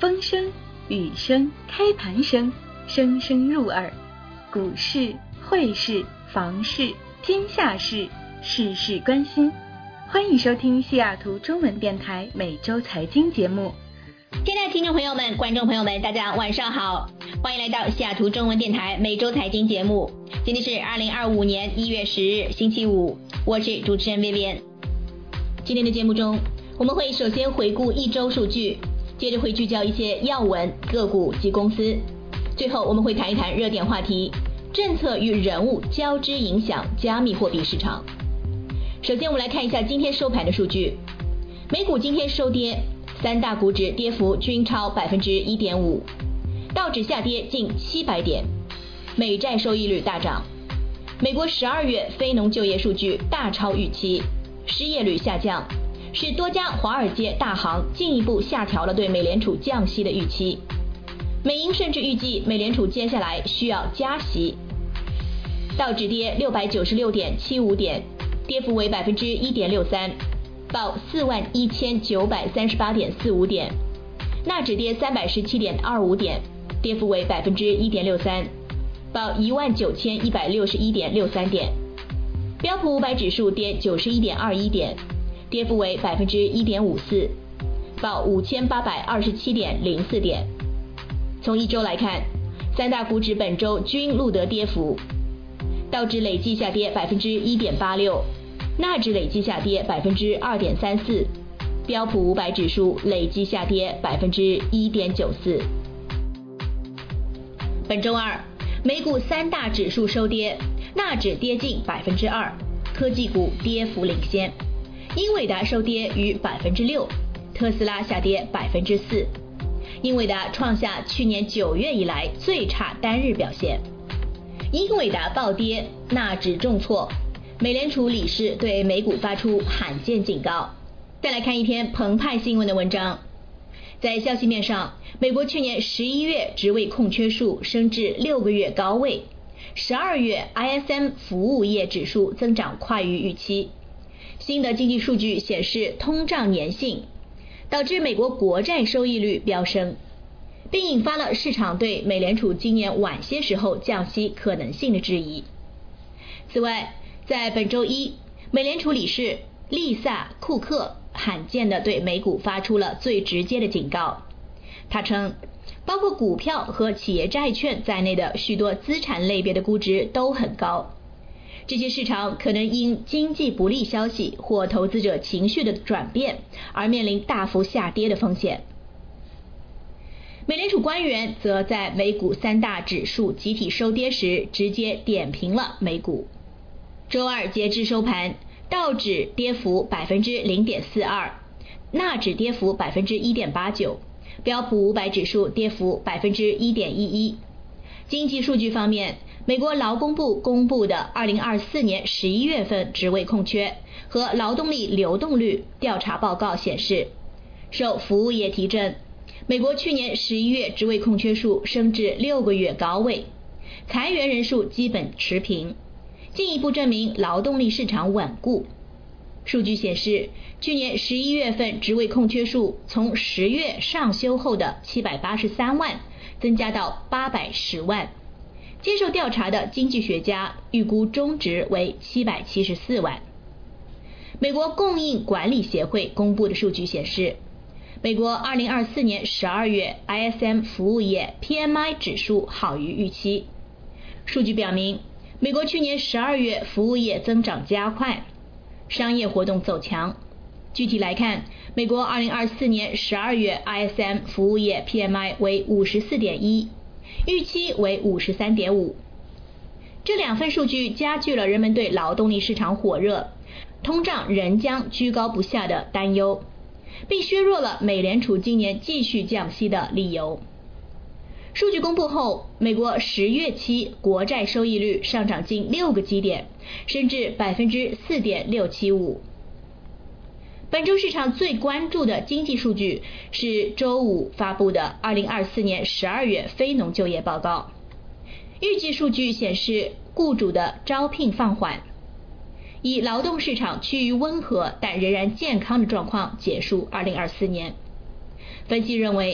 风声、雨声、开盘声，声声入耳。股市、汇市、房市，天下事，事事关心。欢迎收听西雅图中文电台每周财经节目。 亲爱的听众朋友们、观众朋友们，大家晚上好，欢迎来到西雅图中文电台每周财经节目。今天是2025年1月10日星期五，我是主持人 Vivian。 今天的节目中，我们会首先回顾一周数据，接着会聚焦一些要闻、个股及公司，最后我们会谈一谈热点话题，政策与人物交织影响加密货币市场。首先我们来看一下今天收盘的数据。美股今天收跌，三大股指跌幅均超 1.5%， 道指下跌近700点，美债收益率大涨。美国12月非农就业数据大超预期，失业率下降，使多家华尔街大行进一步下调了对美联储降息的预期。美银甚至预计美联储接下来需要加息。道指跌696.75点，跌幅为 1.63%， 报41938.45点。纳指跌317.25点，跌幅为 1.63%， 报19161.63点。标普500指数跌91.21点，跌幅为 1.54%， 报5827.04点。从一周来看，三大股指本周均录得跌幅，道指累计下跌 1.86%， 纳指累计下跌 2.34%， 标普500指数累计下跌 1.94%。 本周二，美股三大指数收跌，纳指跌近 2%， 科技股跌幅领先，英伟达收跌逾 6%， 特斯拉下跌 4%。英伟达创下去年9月以来最差单日表现。英伟达暴跌，纳指重挫，美联储理事对美股发出罕见警告。再来看一篇澎湃新闻的文章。在消息面上，美国去年11月职位空缺数升至6个月高位，12月 ISM 服务业指数增长快于预期。新的经济数据显示通胀粘性，导致美国国债收益率飙升，并引发了市场对美联储今年晚些时候降息可能性的质疑。此外，在本周一，美联储理事丽萨·库克罕见地对美股发出了最直接的警告。他称，包括股票和企业债券在内的许多资产类别的估值都很高，这些市场可能因经济不利消息或投资者情绪的转变而面临大幅下跌的风险。美联储官员则在美股三大指数集体收跌时直接点评了美股。周二截至收盘，道指跌幅 0.42%， 纳指跌幅 1.89%， 标普500指数跌幅 1.11%。 经济数据方面，美国劳工部公布的2024年11月份职位空缺和劳动力流动率调查报告显示，受服务业提振，美国去年11月职位空缺数升至6个月高位，裁员人数基本持平，进一步证明劳动力市场稳固。数据显示，去年11月份职位空缺数从10月上修后的783万增加到810万。接受调查的经济学家预估中值为774万。美国供应管理协会公布的数据显示，美国2024年12月 ISM 服务业 PMI 指数好于预期。数据表明，美国去年12月服务业增长加快，商业活动走强。具体来看，美国2024年12月 ISM 服务业 PMI 为 54.1， 预期为 53.5。 这两份数据加剧了人们对劳动力市场火热、通胀仍将居高不下的担忧，并削弱了美联储今年继续降息的理由。数据公布后，美国10月期国债收益率上涨近6个基点，升至 4.675%。 本周市场最关注的经济数据是周五发布的2024年12月非农就业报告。预计数据显示，雇主的招聘放缓，以劳动市场趋于温和但仍然健康的状况结束2024年。分析认为，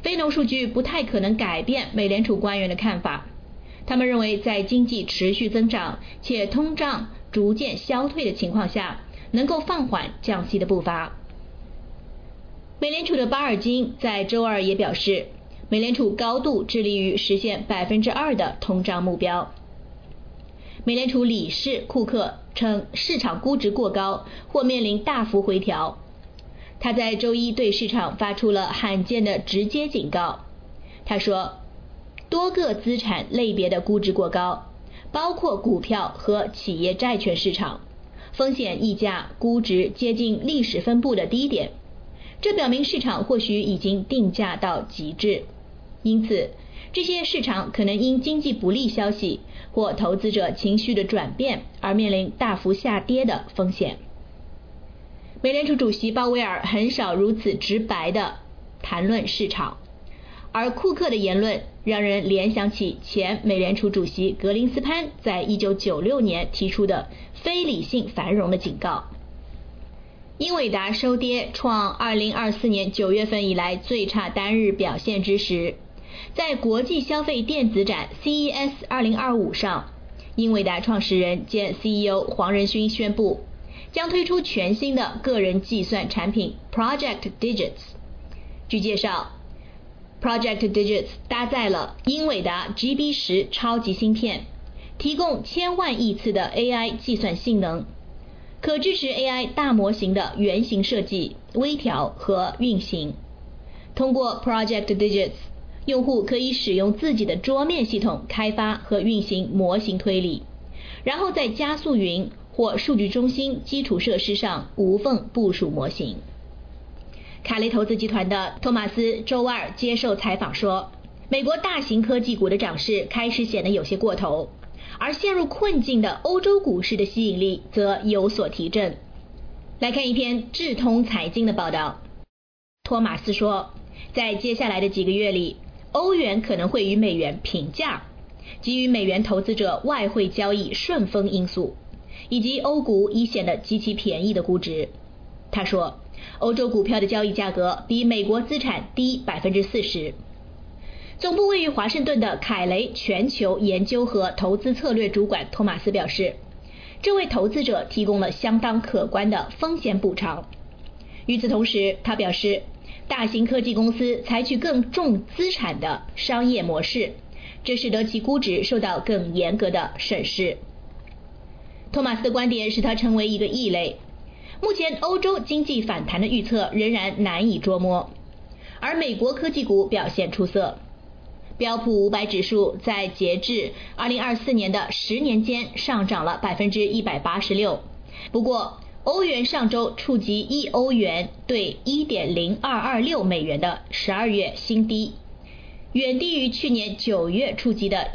非农数据不太可能改变美联储官员的看法。他们认为，在经济持续增长且通胀逐渐消退的情况下，能够放缓降息的步伐。美联储的巴尔金在周二也表示，美联储高度致力于实现 2% 的通胀目标。美联储理事库克称，市场估值过高或面临大幅回调。他在周一对市场发出了罕见的直接警告。他说，多个资产类别的估值过高，包括股票和企业债券市场，风险溢价估值接近历史分布的低点，这表明市场或许已经定价到极致。因此，这些市场可能因经济不利消息或投资者情绪的转变而面临大幅下跌的风险。美联储主席鲍威尔很少如此直白地谈论市场，而库克的言论让人联想起前美联储主席格林斯潘在1996年提出的非理性繁荣的警告。英伟达收跌创2024年9月份以来最差单日表现之时，在国际消费电子展 CES 2025上，英伟达创始人兼 CEO 黄仁勋宣布将推出全新的个人计算产品 Project Digits。 据介绍， Project Digits 搭载了英伟达 GB10 超级芯片，提供1000万亿次的 AI 计算性能，可支持 AI 大模型的原型设计、微调和运行。通过 Project Digits， 用户可以使用自己的桌面系统开发和运行模型推理，然后在加速云或数据中心基础设施上无缝部署模型。卡雷投资集团的托马斯周二接受采访说，美国大型科技股的涨势开始显得有些过头，而陷入困境的欧洲股市的吸引力则有所提振。来看一篇智通财经的报道。托马斯说，在接下来的几个月里，欧元可能会与美元平价，基于美元投资者外汇交易顺风因素，以及欧股已显得极其便宜的估值。他说，欧洲股票的交易价格比美国资产低 40%。总部位于华盛顿的凯雷全球研究和投资策略主管托马斯表示，这为投资者提供了相当可观的风险补偿。与此同时，他表示，大型科技公司采取更重资产的商业模式，这使得其估值受到更严格的审视。托马斯的观点使他成为一个异类。目前欧洲经济反弹的预测仍然难以捉摸，而美国科技股表现出色。标普500指数在截至2024年的10年间上涨了 186%。不过，欧元上周触及1欧元兑 1.0226 美元的12月新低，远低于去年9月触及的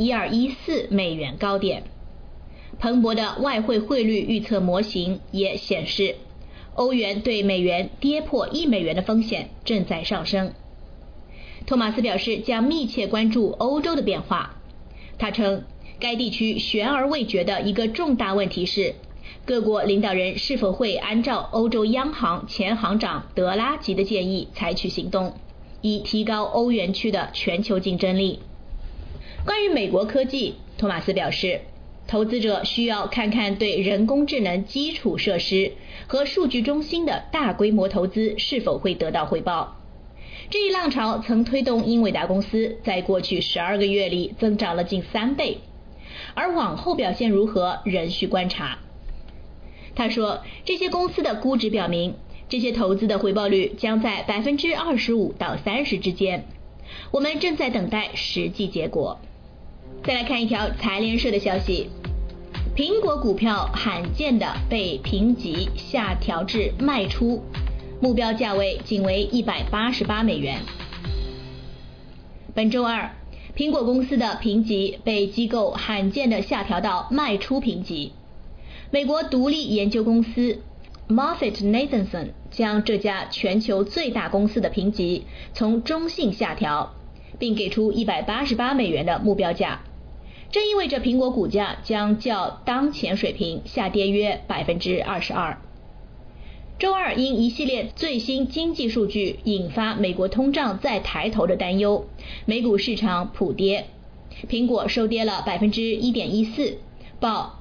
1.1214 美元高点。彭博的外汇汇率预测模型也显示，欧元对美元跌破1美元的风险正在上升。托马斯表示将密切关注欧洲的变化。他称，该地区悬而未决的一个重大问题是，各国领导人是否会按照欧洲央行前行长德拉吉的建议采取行动，以提高欧元区的全球竞争力。关于美国科技，托马斯表示，投资者需要看看对人工智能基础设施和数据中心的大规模投资是否会得到回报。这一浪潮曾推动英伟达公司在过去12个月里增长了近3倍，而往后表现如何仍需观察。他说，这些公司的估值表明，这些投资的回报率将在 25% 到 30% 之间，我们正在等待实际结果。再来看一条财联社的消息，苹果股票罕见的被评级下调至卖出，目标价位仅为188美元。本周二，苹果公司的评级被机构罕见地下调到卖出评级。美国独立研究公司 Moffett-Nathanson 将这家全球最大公司的评级从中性下调，并给出188美元的目标价。这意味着苹果股价将较当前水平下跌约 22%。 周二因一系列最新经济数据引发美国通胀再抬头的担忧，美股市场普跌，苹果收跌了 1.14%， 报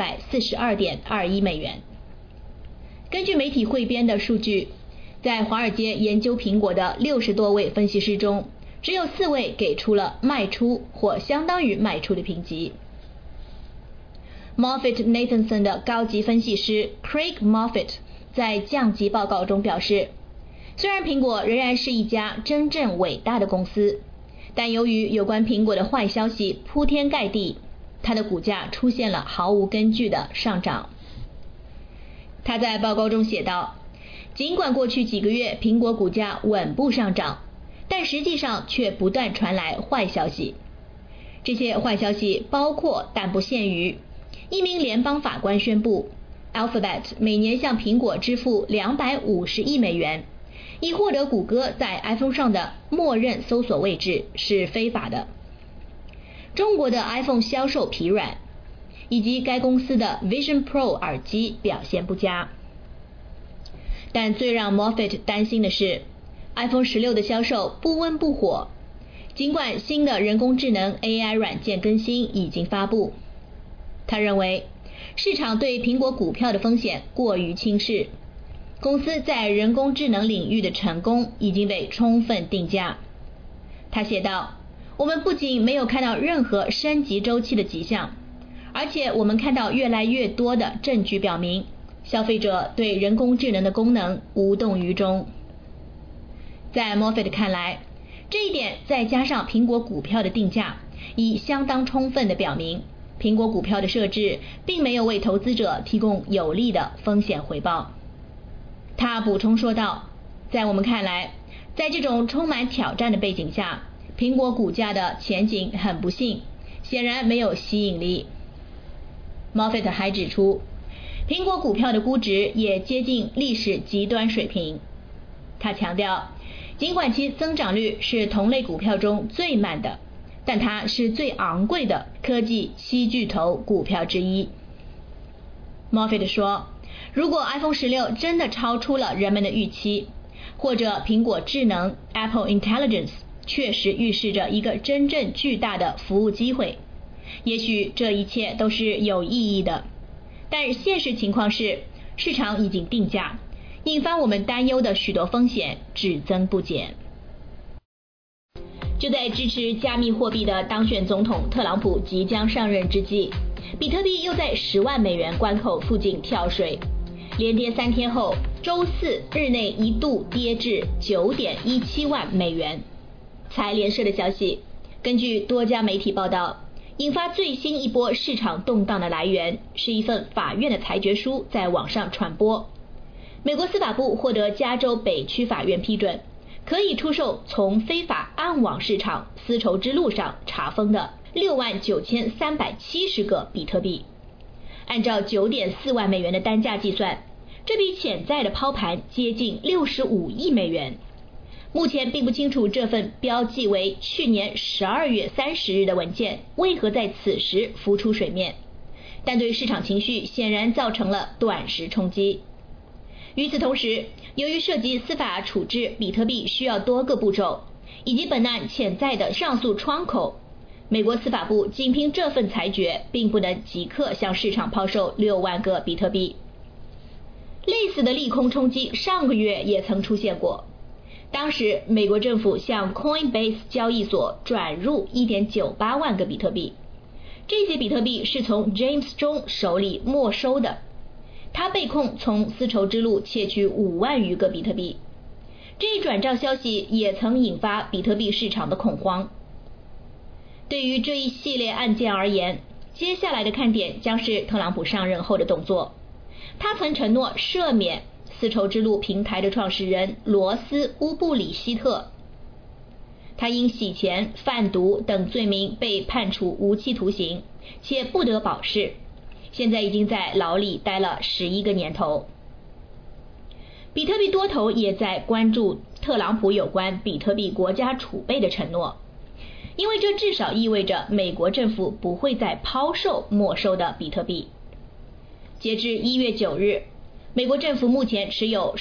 242.21美元。根据媒体汇编的数据，在华尔街研究苹果的60多位分析师中，只有4位给出了卖出或相当于卖出的评级。Moffett-Nathanson 的高级分析师 Craig Moffett 在降级报告中表示，虽然苹果仍然是一家真正伟大的公司，但由于有关苹果的坏消息铺天盖地，它的股价出现了毫无根据的上涨。他在报告中写道，尽管过去几个月苹果股价稳步上涨，但实际上却不断传来坏消息。这些坏消息包括但不限于，一名联邦法官宣布 Alphabet 每年向苹果支付250亿美元，以获得谷歌在 iPhone 上的默认搜索位置是非法的。中国的 iPhone 销售疲软，以及该公司的 Vision Pro 耳机表现不佳。但最让 Moffett 担心的是 iPhone 16的销售不温不火，尽管新的人工智能 AI 软件更新已经发布。他认为市场对苹果股票的风险过于轻视，公司在人工智能领域的成功已经被充分定价。他写道，我们不仅没有看到任何升级周期的迹象，而且我们看到越来越多的证据表明，消费者对人工智能的功能无动于衷。在 Moffett 看来，这一点再加上苹果股票的定价，已相当充分地表明，苹果股票的设置并没有为投资者提供有利的风险回报。他补充说道，在我们看来，在这种充满挑战的背景下，苹果股价的前景很不幸，显然没有吸引力。Moffett 还指出，苹果股票的估值也接近历史极端水平。他强调，尽管其增长率是同类股票中最慢的，但它是最昂贵的科技七巨头股票之一。Moffett 说，如果 iPhone 16真的超出了人们的预期，或者苹果智能 Apple Intelligence 确实预示着一个真正巨大的服务机会，也许这一切都是有意义的。但现实情况是，市场已经定价，引发我们担忧的许多风险只增不减。就在支持加密货币的当选总统特朗普即将上任之际，比特币又在10万美元关口附近跳水，连跌3天后，周四日内一度跌至 9.17 万美元。财联社的消息，根据多家媒体报道，引发最新一波市场动荡的来源是一份法院的裁决书在网上传播。美国司法部获得加州北区法院批准，可以出售从非法暗网市场丝绸之路上查封的69370个比特币。按照 9.4 万美元的单价计算，这笔潜在的抛盘接近65亿美元。目前并不清楚这份标记为去年12月30日的文件为何在此时浮出水面，但对市场情绪显然造成了短时冲击。与此同时，由于涉及司法处置比特币需要多个步骤，以及本案潜在的上诉窗口，美国司法部仅凭这份裁决并不能即刻向市场抛售6万个比特币。类似的利空冲击上个月也曾出现过，当时美国政府向 Coinbase 交易所转入 1.98 万个比特币，这些比特币是从 James 中手里没收的，他被控从丝绸之路窃取5万余个比特币。这一转账消息也曾引发比特币市场的恐慌。对于这一系列案件而言，接下来的看点将是特朗普上任后的动作。他曾承诺赦免丝绸之路平台的创始人罗斯·乌布里希特，他因洗钱、贩毒等罪名被判处无期徒刑，且不得保释，现在已经在牢里待了11个年头。比特币多头也在关注特朗普有关比特币国家储备的承诺，因为这至少意味着美国政府不会再抛售没收的比特币。截至1月9日， 美国政府目前持有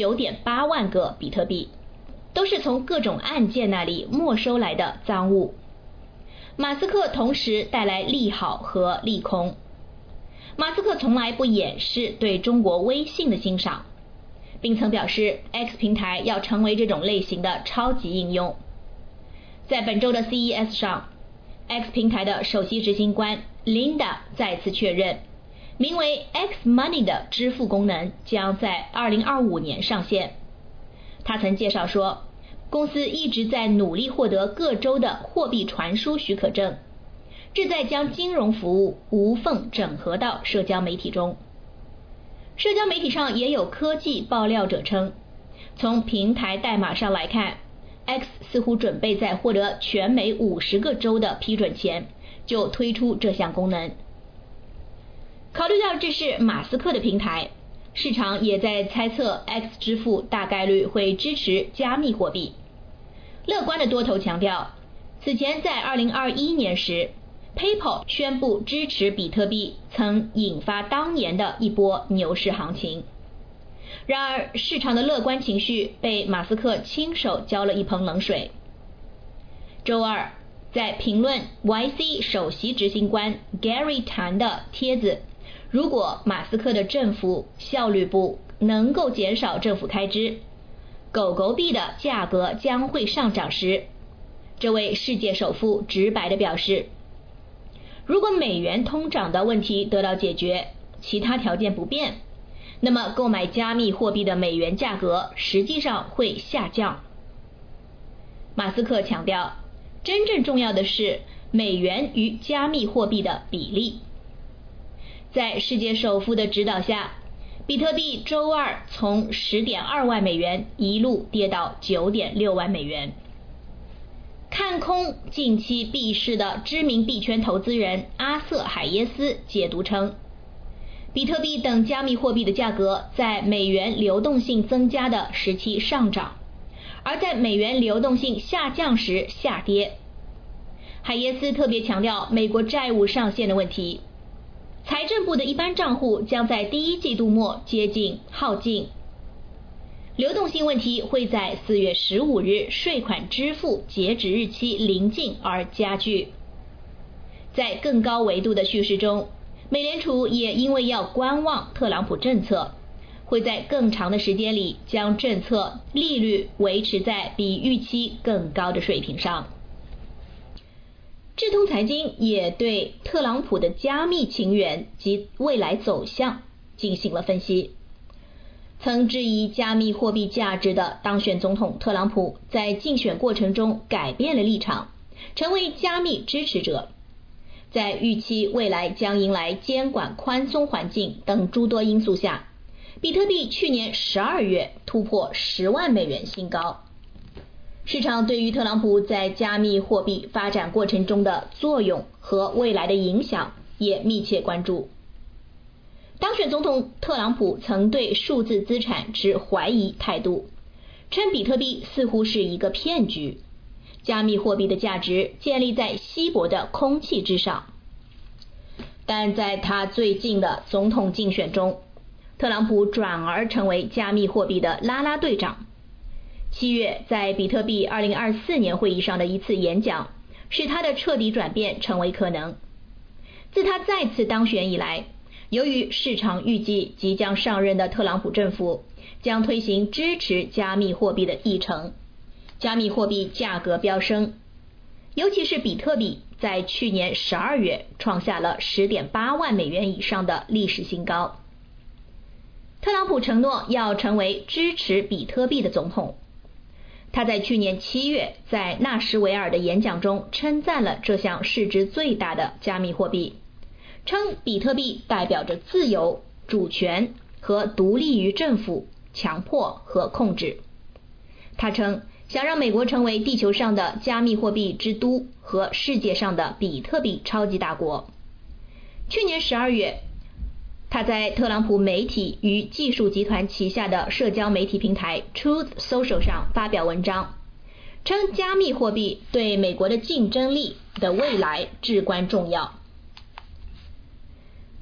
19.8 万个比特币，都是从各种案件那里没收来的赃物。马斯克同时带来利好和利空。马斯克从来不掩饰对中国微信的欣赏，并曾表示 X 平台要成为这种类型的超级应用。在本周的 CES 上， X 平台的首席执行官 Linda 再次确认，名为 X Money 的支付功能将在2025年上线。他曾介绍说，公司一直在努力获得各州的货币传输许可证，旨在将金融服务无缝整合到社交媒体中。社交媒体上也有科技爆料者称，从平台代码上来看， X 似乎准备在获得全美50个州的批准前就推出这项功能。考虑到这是马斯克的平台，市场也在猜测 X 支付大概率会支持加密货币。乐观的多头强调，此前在2021年时， PayPal 宣布支持比特币曾引发当年的一波牛市行情。然而市场的乐观情绪被马斯克亲手浇了一盆冷水。周二，在评论 YC 首席执行官 Gary Tan 的帖子，如果马斯克的政府效率部能够减少政府开支，狗狗币的价格将会上涨时，这位世界首富直白地表示，如果美元通胀的问题得到解决，其他条件不变，那么购买加密货币的美元价格实际上会下降。马斯克强调，真正重要的是美元与加密货币的比例。在世界首富的指导下，比特币周二从 10.2 万美元一路跌到 9.6 万美元。看空近期币市的知名币圈投资人阿瑟海耶斯解读称，比特币等加密货币的价格在美元流动性增加的时期上涨，而在美元流动性下降时下跌。海耶斯特别强调美国债务上限的问题，财政部的一般账户将在第一季度末接近耗尽，流动性问题会在4月15日税款支付截止日期临近而加剧。在更高维度的叙事中，美联储也因为要观望特朗普政策，会在更长的时间里将政策利率维持在比预期更高的水平上。智通财经也对特朗普的加密情缘及未来走向进行了分析。曾质疑加密货币价值的当选总统特朗普在竞选过程中改变了立场，成为加密支持者。在预期未来将迎来监管宽松环境等诸多因素下，比特币去年12月突破10万美元新高。市场对于特朗普在加密货币发展过程中的作用和未来的影响也密切关注。当选总统特朗普曾对数字资产持怀疑态度，称比特币似乎是一个骗局，加密货币的价值建立在稀薄的空气之上。但在他最近的总统竞选中，特朗普转而成为加密货币的啦啦队长。7月在比特币2024年会议上的一次演讲，使他的彻底转变成为可能。自他再次当选以来，由于市场预计即将上任的特朗普政府将推行支持加密货币的议程，加密货币价格飙升，尤其是比特币在去年12月创下了 10.8 万美元以上的历史新高。特朗普承诺要成为支持比特币的总统。他在去年7月在纳什维尔的演讲中称赞了这项市值最大的加密货币，称比特币代表着自由、主权和独立于政府、强迫和控制。他称想让美国成为地球上的加密货币之都和世界上的比特币超级大国。去年12月，他在特朗普媒体与技术集团旗下的社交媒体平台 Truth Social 上发表文章，称加密货币对美国的竞争力的未来至关重要。特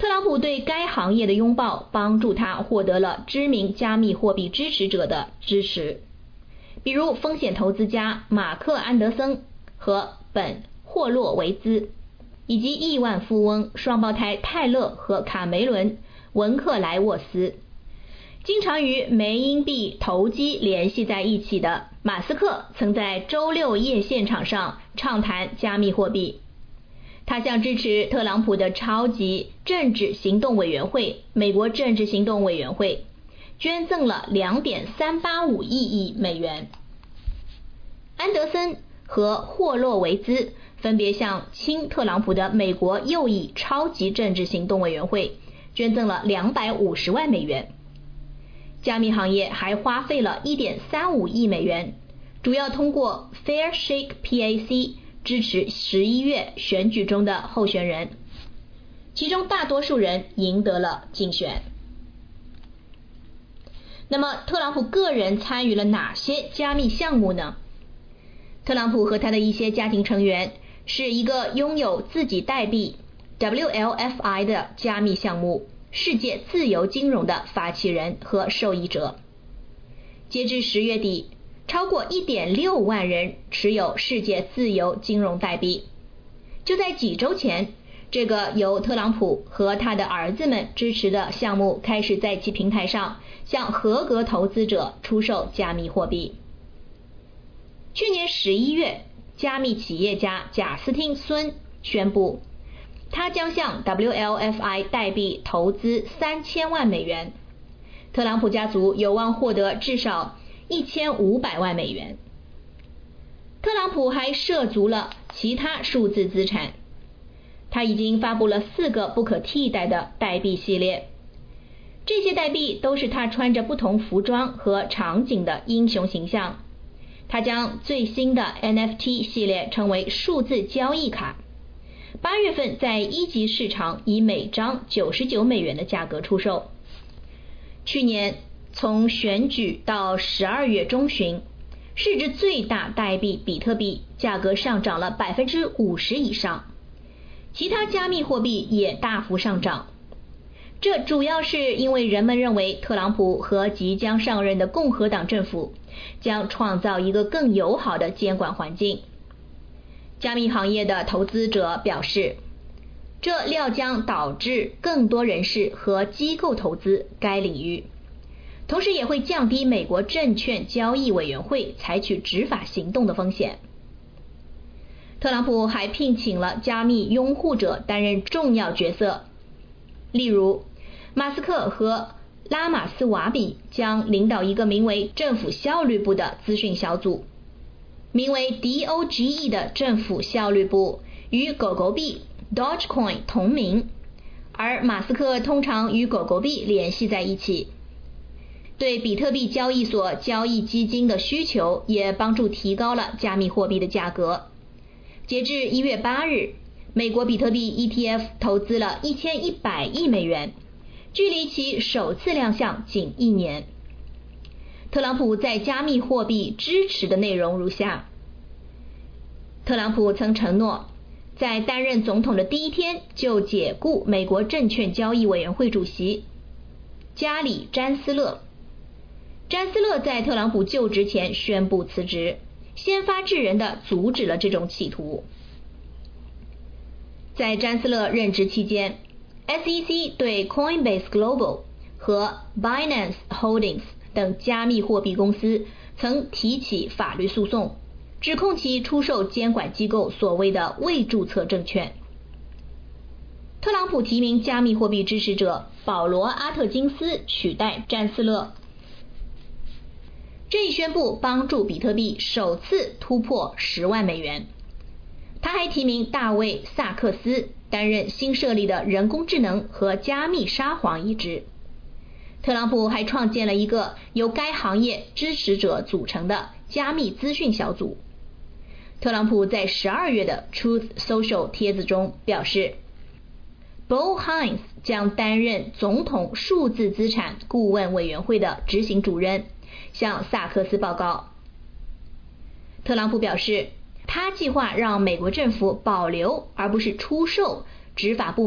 特朗普对该行业的拥抱帮助他获得了知名加密货币支持者的支持，比如风险投资家马克·安德森和本·霍洛维兹，以及亿万富翁双胞胎泰勒和卡梅伦·文克莱沃斯。经常与梅因币投机联系在一起的马斯克曾在周六夜现场上畅谈加密货币。他向支持特朗普的超级政治行动委员会美国政治行动委员会捐赠了 2.385 亿美元。安德森和霍洛维兹分别向亲特朗普的美国右翼超级政治行动委员会捐赠了250万美元。加密行业还花费了 1.35 亿美元，主要通过 Fairshake PAC 支持11月选举中的候选人，其中大多数人赢得了竞选。那么特朗普个人参与了哪些加密项目呢？特朗普和他的一些家庭成员是一个拥有自己代币 WLFI 的加密项目世界自由金融的发起人和受益者。截至10月底，超过 1.6 万人持有世界自由金融代币。就在几周前，这个由特朗普和他的儿子们支持的项目开始在其平台上向合格投资者出售加密货币。去年11月，加密企业家贾斯汀·孙宣布，他将向 WLFI 代币投资3000万美元。特朗普家族有望获得至少1500万美元。特朗普还涉足了其他数字资产，他已经发布了4个不可替代的代币系列，这些代币都是他穿着不同服装和场景的英雄形象。他将最新的 NFT 系列称为数字交易卡，8月份在一级市场以每张99美元的价格出售。去年从选举到12月中旬，市值最大代币比特币价格上涨了 50% 以上，其他加密货币也大幅上涨。这主要是因为人们认为特朗普和即将上任的共和党政府将创造一个更友好的监管环境。加密行业的投资者表示，这料将导致更多人士和机构投资该领域，同时也会降低美国证券交易委员会采取执法行动的风险。特朗普还聘请了加密拥护者担任重要角色，例如马斯克和拉马斯瓦比将领导一个名为政府效率部的资讯小组，名为 DOGE 的政府效率部与狗狗币 Dogecoin 同名，而马斯克通常与狗狗币联系在一起。对比特币交易所交易基金的需求也帮助提高了加密货币的价格。截至1月8日，美国比特币 ETF 投资了1100亿美元，距离其首次亮相仅1年。特朗普在加密货币支持的内容如下：特朗普曾承诺在担任总统的第一天就解雇美国证券交易委员会主席加里·詹斯勒。詹斯勒在特朗普就职前宣布辞职，先发制人地阻止了这种企图。在詹斯勒任职期间， SEC 对 Coinbase Global 和 Binance Holdings 等加密货币公司曾提起法律诉讼，指控其出售监管机构所谓的未注册证券。特朗普提名加密货币支持者保罗·阿特金斯取代詹斯勒。这一宣布帮助比特币首次突破10万美元。他还提名大卫·萨克斯担任新设立的人工智能和加密沙皇一职。特朗普还创建了一个由该行业支持者组成的加密资讯小组。特朗普在12月的 Truth Social 帖子中表示， Bo Hines 将担任总统数字资产顾问委员会的执行主任，向萨克斯报告。特朗普表示，他计划让美国政府保留而不是出售执法部门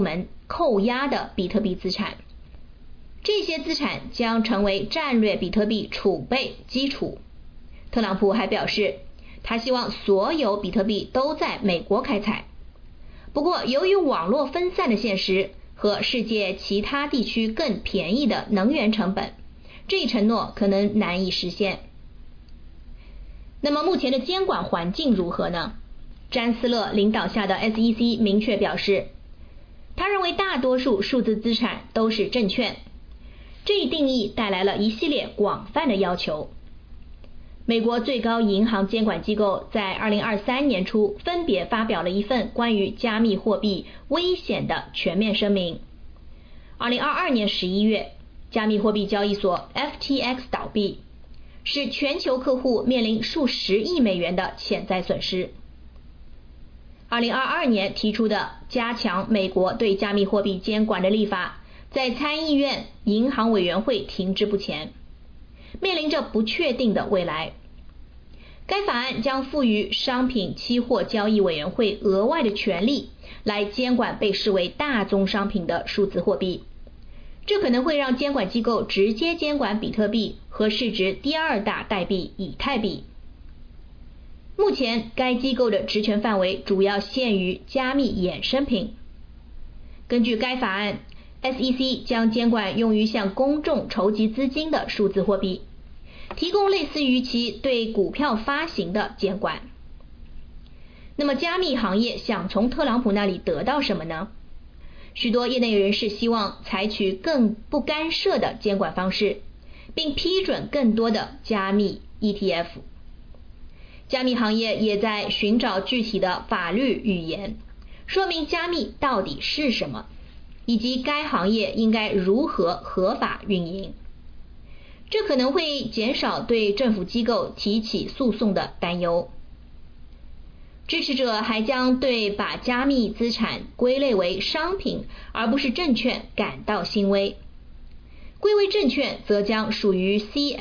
扣押的比特币资产，这些资产将成为战略比特币储备基础。特朗普还表示，他希望所有比特币都在美国开采。不过，由于网络分散的现实和世界其他地区更便宜的能源成本，这一承诺可能难以实现。那么目前的监管环境如何呢？詹斯勒领导下的 SEC 明确表示，他认为大多数数字资产都是证券。这一定义带来了一系列广泛的要求。美国最高银行监管机构在2023年初分别发表了一份关于加密货币危险的全面声明。2022年11月，加密货币交易所 FTX 倒闭，使全球客户面临数十亿美元的潜在损失。2022年提出的加强美国对加密货币监管的立法，在参议院银行委员会停滞不前，面临着不确定的未来。该法案将赋予商品期货交易委员会额外的权利，来监管被视为大宗商品的数字货币。这可能会让监管机构直接监管比特币和市值第二大代币以太币。目前该机构的职权范围主要限于加密衍生品。根据该法案， SEC 将监管用于向公众筹集资金的数字货币，提供类似于其对股票发行的监管。那么加密行业想从特朗普那里得到什么呢？许多业内人士希望采取更不干涉的监管方式，并批准更多的加密 ETF。 加密行业也在寻找具体的法律语言，说明加密到底是什么，以及该行业应该如何合法运营。这可能会减少对政府机构提起诉讼的担忧。支持者还将对把加密资产归类为商品而不是证券感到欣慰。归为证券则将属于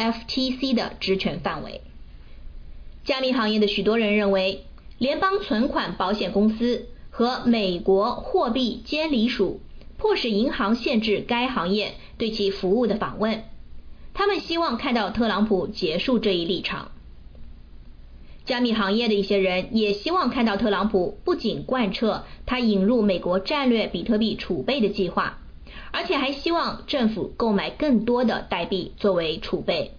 CFTC 的职权范围。加密行业的许多人认为，联邦存款保险公司和美国货币监理署迫使银行限制该行业对其服务的访问。他们希望看到特朗普结束这一立场。加密行业的一些人也希望看到特朗普不仅贯彻他引入美国战略比特币储备的计划，而且还希望政府购买更多的代币作为储备。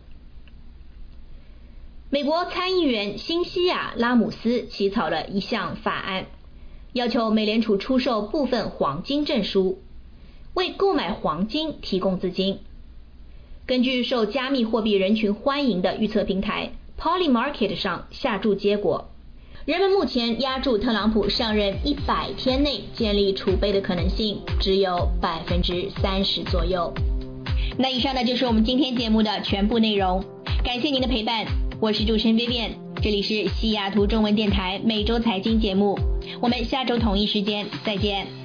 美国参议员辛西亚·拉姆斯起草了一项法案，要求美联储出售部分黄金证书，为购买黄金提供资金。根据受加密货币人群欢迎的预测平台 Polymarket 上下注结果，人们目前押注特朗普上任100天内建立储备的可能性只有30%左右。那以上呢就是我们今天节目的全部内容，感谢您的陪伴，我是主持人 Vivian， 这里是西雅图中文电台每周财经节目，我们下周同一时间再见。